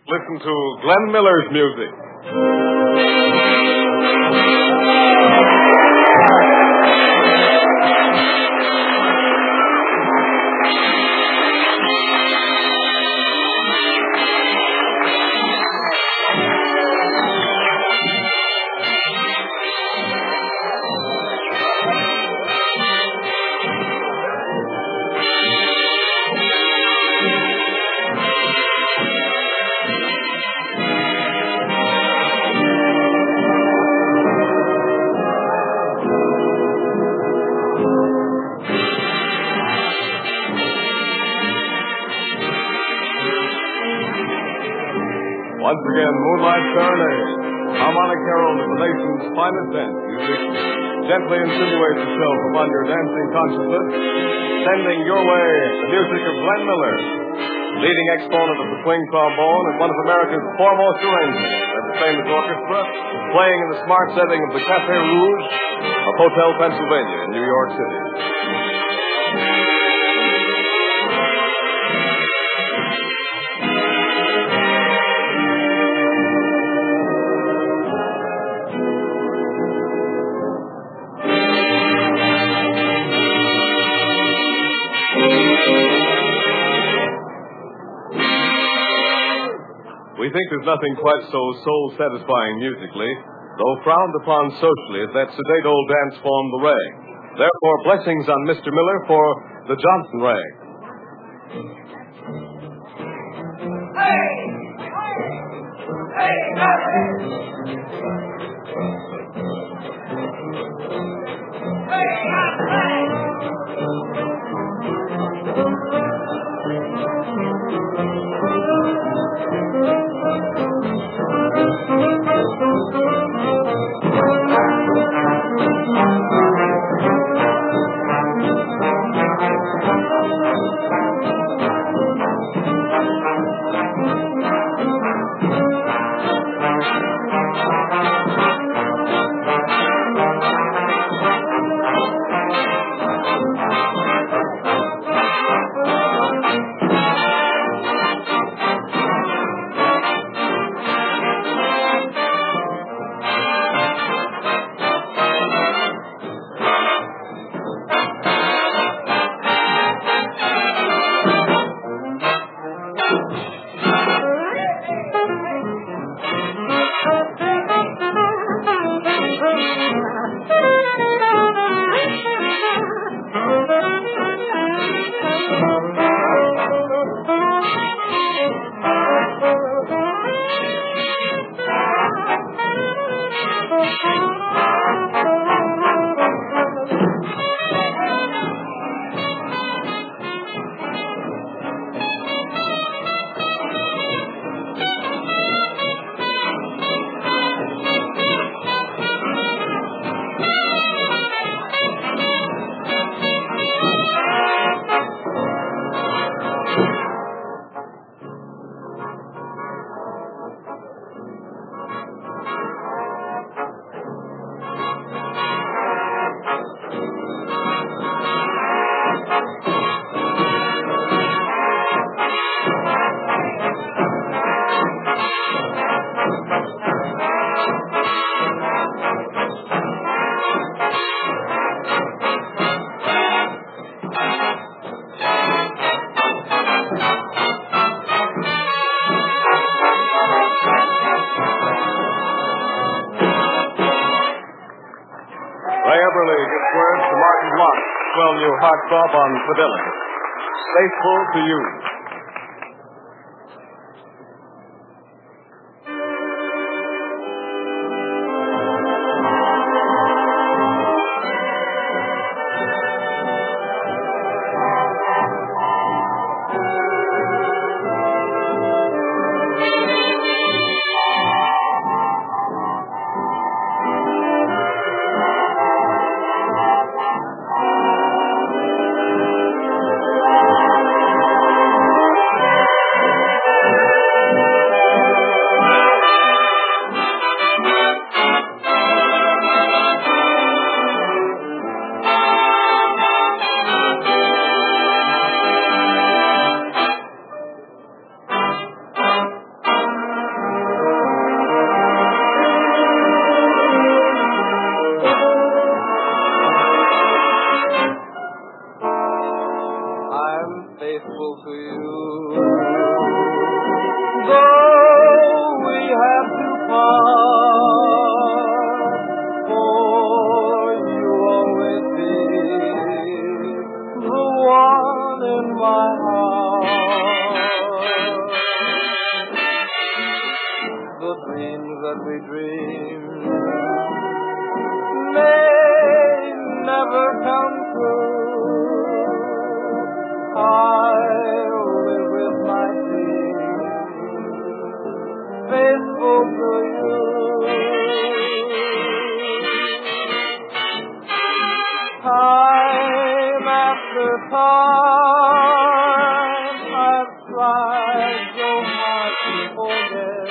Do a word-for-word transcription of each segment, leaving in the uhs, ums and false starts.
Listen to Glenn Miller's music. Once again, Moonlight Serenade, harmonic herald of the nation's finest dance music, gently insinuates itself upon your dancing consciousness, sending your way the music of Glenn Miller, leading exponent of the swing trombone and one of America's foremost arrangers at the famous orchestra, playing in the smart setting of the Café Rouge of Hotel Pennsylvania in New York City. We think there's nothing quite so soul-satisfying musically, though frowned upon socially, as that sedate old dance form, the rag. Therefore, blessings on Mister Miller for the Johnson rag. Hey! Hey! Hey! Ray Eberly gives words to Martin Lott, swell new heartthrob on Fidelity. Faithful to you. Though we have to part, for you always be the one in my heart. The dreams that we dream may never come true. I'll live with my dreams, faithful to you. Time after time, I've tried so hard to forget.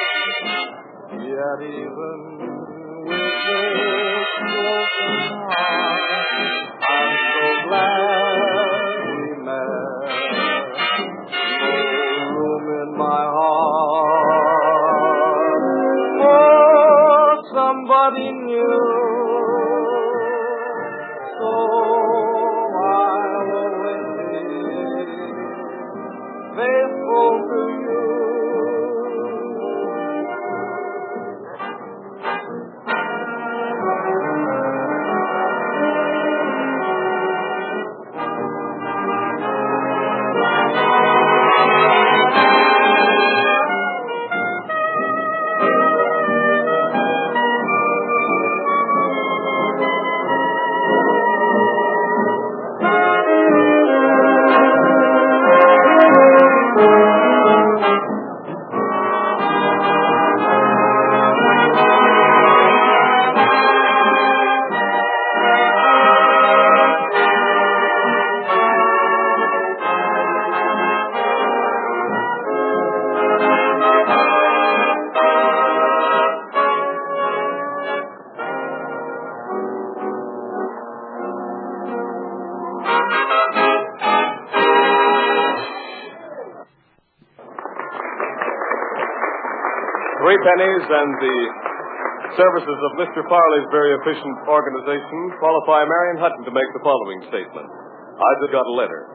Yet even with this broken heart, I'm so glad we met. No room in my heart for somebody new. So I'll always be faithful to you. Three Pennies and the services of Mister Farley's very efficient organization qualify Marion Hutton to make the following statement. I just got a letter.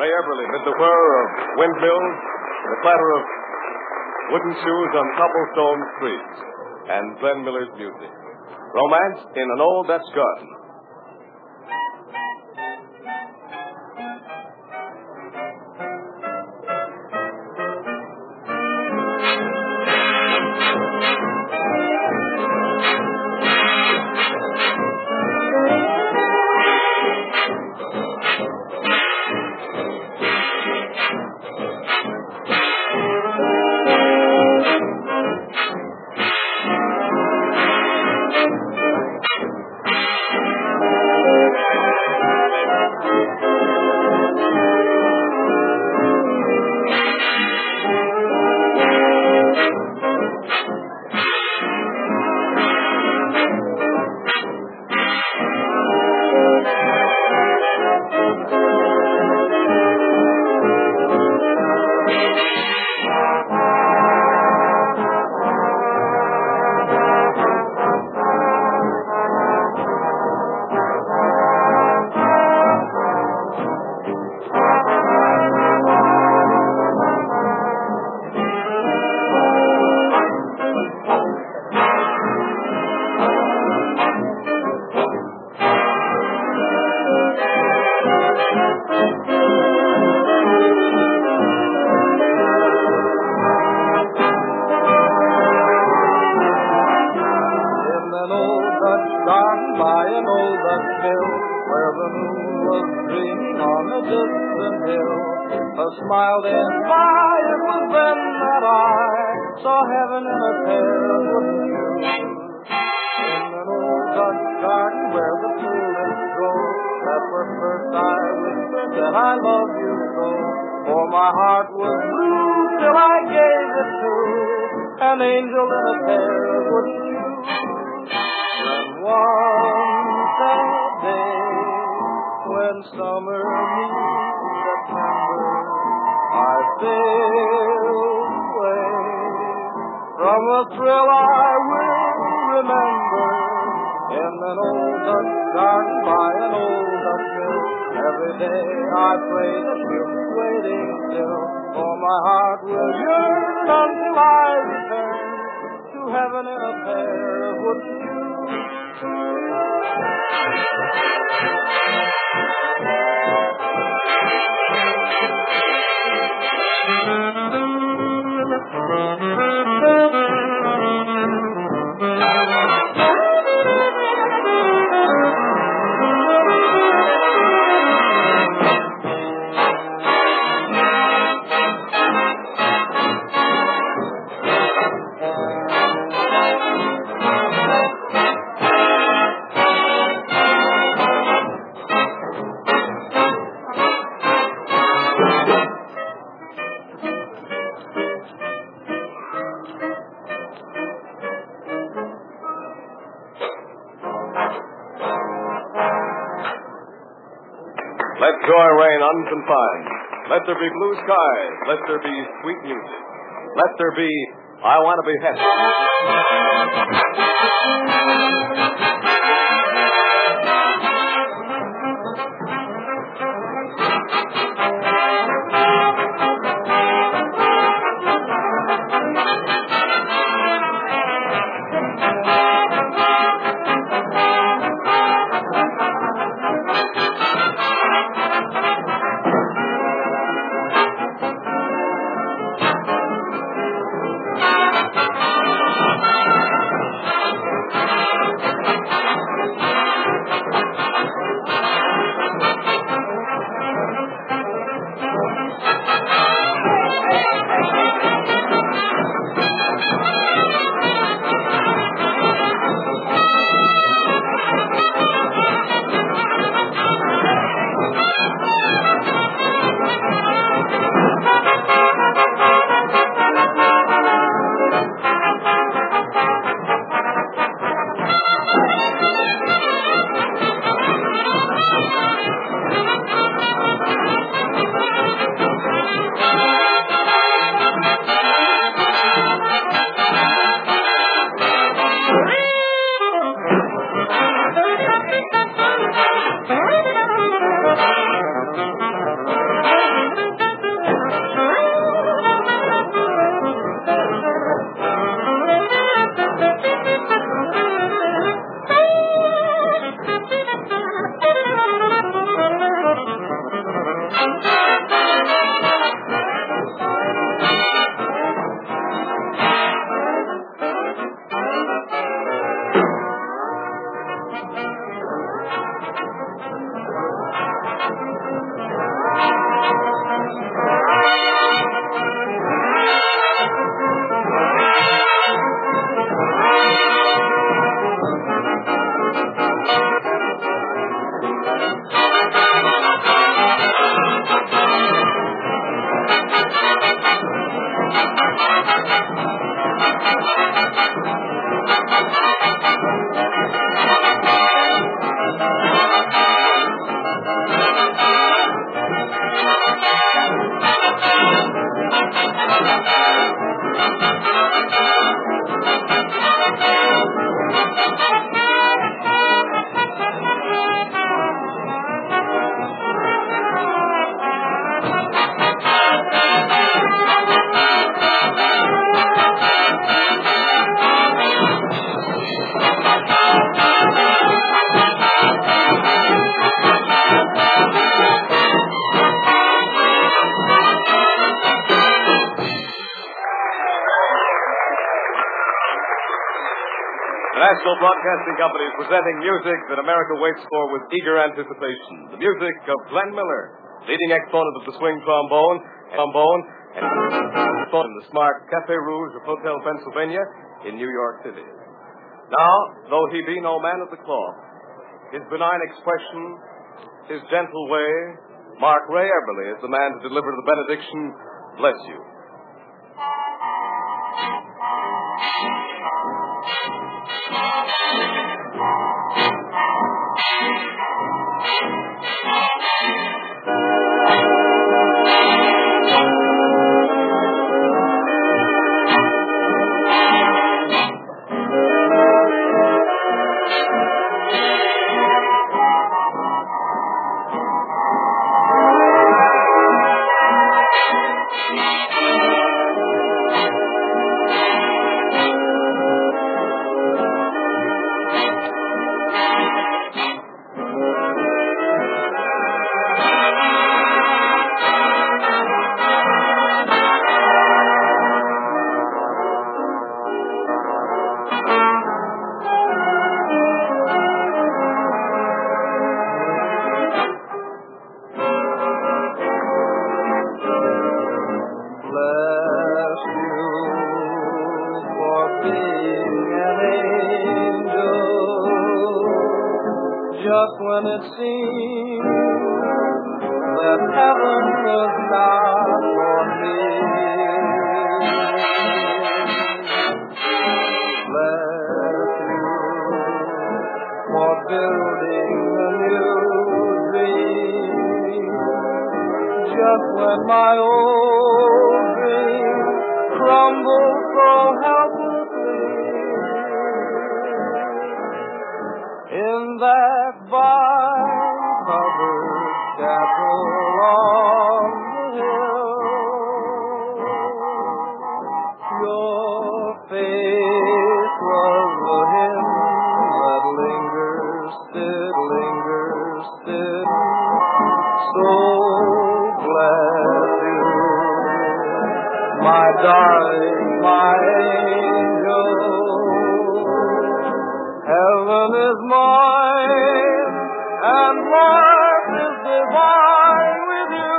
Ray Everly mid the whir of windmills, the clatter of wooden shoes on cobblestone streets, and Glenn Miller's music. Romance in an Old Dutch Garden. Smiled in my, it was then that I saw heaven in a pair of wooden shoes. In an old Dutch garden where the tulips grow, that were first I whispered that I love you so. For my heart was blue till I gave it to an angel in a pair of wooden shoes. And one sad day, when summer meets September, I sailed away from a thrill I will remember in an old Dutch garden by an old Dutch mill. Every day I pray that she'll be waiting still, for my heart will yearn until I return to heaven in a pair of wooden shoes. Let joy reign unconfined. Let there be blue skies. Let there be sweet music. Let there be, I want to be National Broadcasting Company is presenting music that America waits for with eager anticipation. The music of Glenn Miller, leading exponent of the swing trombone, trombone, and in the smart Cafe Rouge of Hotel Pennsylvania in New York City. Now, though he be no man of the cloth, his benign expression, his gentle way, Mark Ray Eberly is the man to deliver the benediction, bless you. Just when it seemed that heaven was not for me, bless you for building a new dream. Just when my old dream crumbled so helplessly, in that vine-covered chapel on the hill, your face was the hymn that lingers, still lingers, still. So bless you, my darling, my angel. Heaven is mine, and life is divine with you.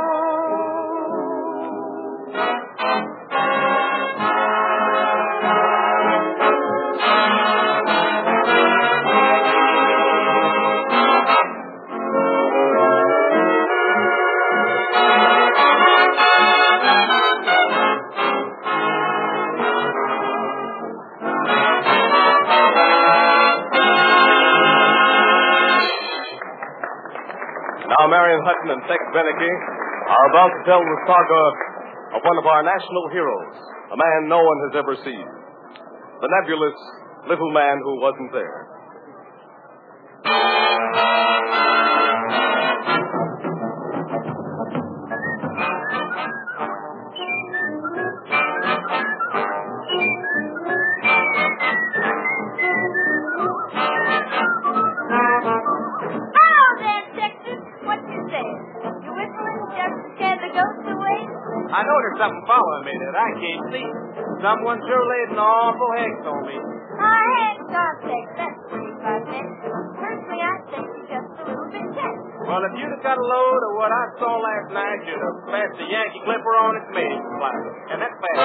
Now, Marion Hutton and Tex Beneke are about to tell the saga of one of our national heroes, a man no one has ever seen, the nebulous little man who wasn't there. I know there's something following me that I can't see. Someone sure laid an awful hex on me. I ain't got sex, that's pretty perfect. Personally, I think you're just a little bit tense. Well, if you'd have got a load of what I saw last night, you'd have passed the Yankee Clipper on its main flight. And that's fast.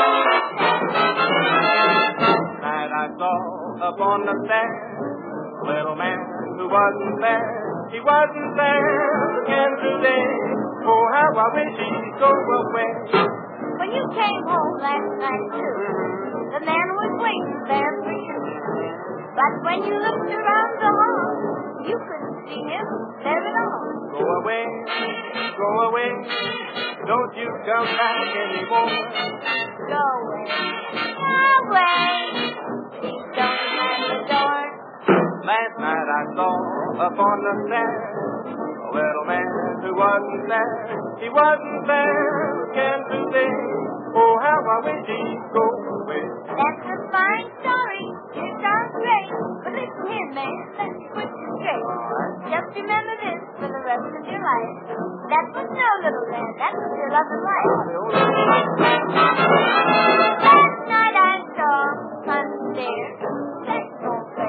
Night I saw up on the stairs a little man who wasn't there. He wasn't there again today. Oh, how I wish he'd go away. When you came home last night, too, the man was waiting there for you. But when you looked around the hall, you couldn't see him there at all. Go away, go away, don't you come back anymore. Go away, away, please don't slam the door. Last night I saw up on the stairs a little man who wasn't there. He wasn't there again today. Oh, how I wish he'd go away. That's a fine story. It sounds great. But listen here, man. Let's put you straight. Just remember this for the rest of your life. That was no little man. That was your love and life. Last night I saw on the stairs. Let's go.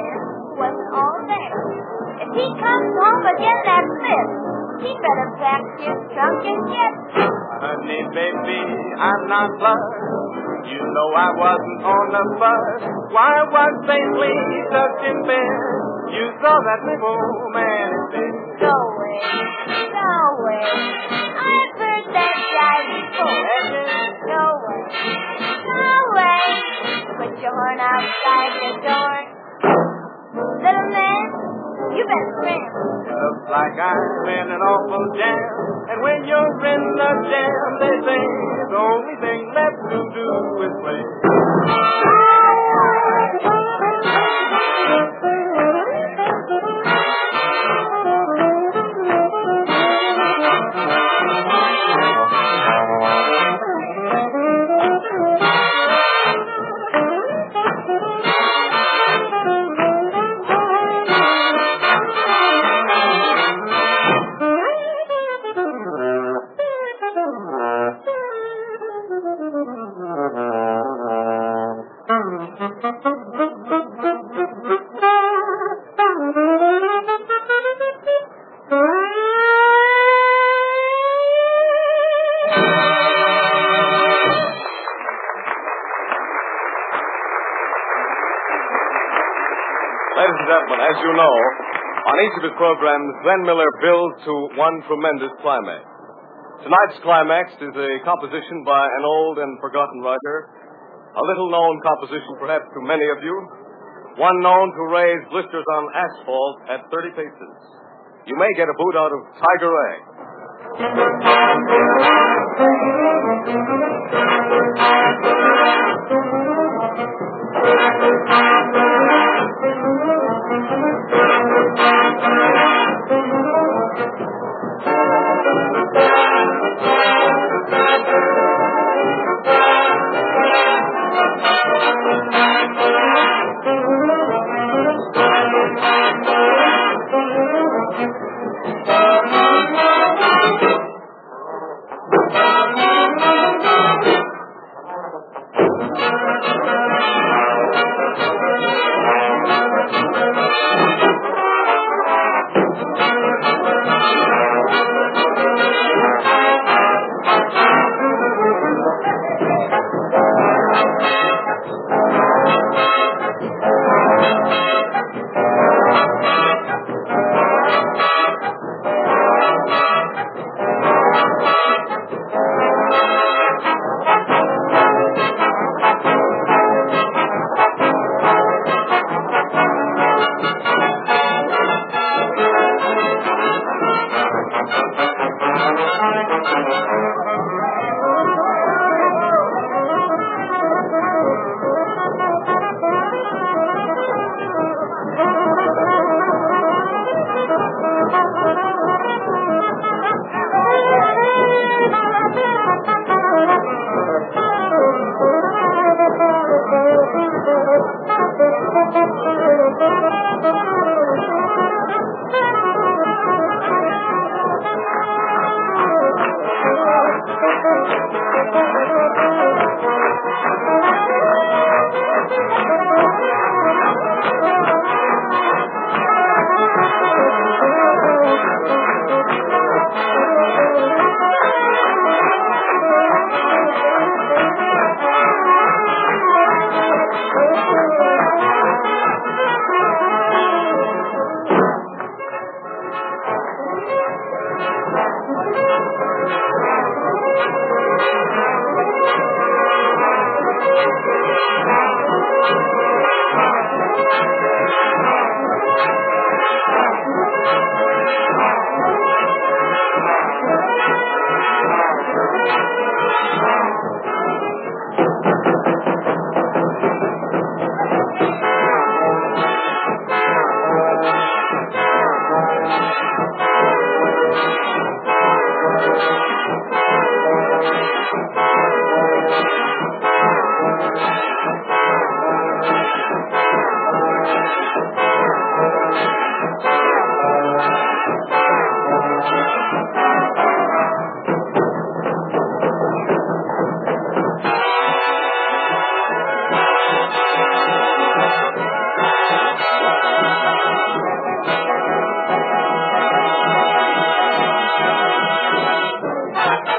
just yet. Honey, baby, I'm not blush. You know I wasn't on the bus. Why was safely tucked in bed? You saw that little man in bed. Go away, go away. I've heard that guy before. Go away, go away. Put your horn outside the door. Little man, you better ram. Looks like I'm in an awful jam. And when you're in the jam, they say the only thing left to do is play. Ladies and gentlemen, as you know, on each of his programs, Glenn Miller builds to one tremendous climax. Tonight's climax is a composition by an old and forgotten writer, a little-known composition perhaps to many of you, one known to raise blisters on asphalt at thirty paces. You may get a boot out of Tiger Egg.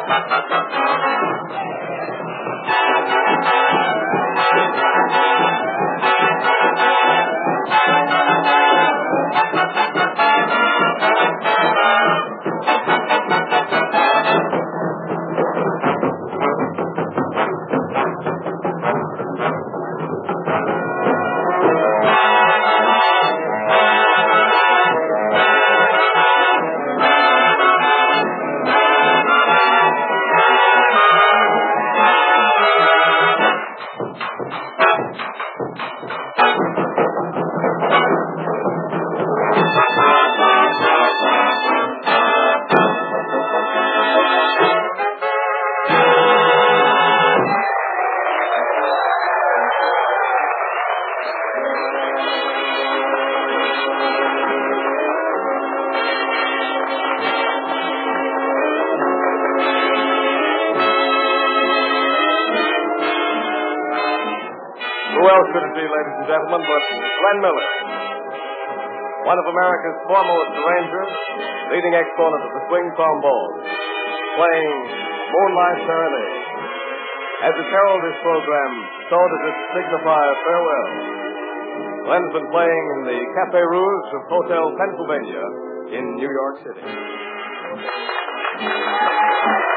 Who else could it be, ladies and gentlemen, but Glenn Miller, one of America's foremost arrangers, leading exponent of the swing trombone, playing Moonlight Serenade. As it heralds this program, so does it signify a farewell. Glenn's been playing in the Cafe Rouge of Hotel Pennsylvania in New York City.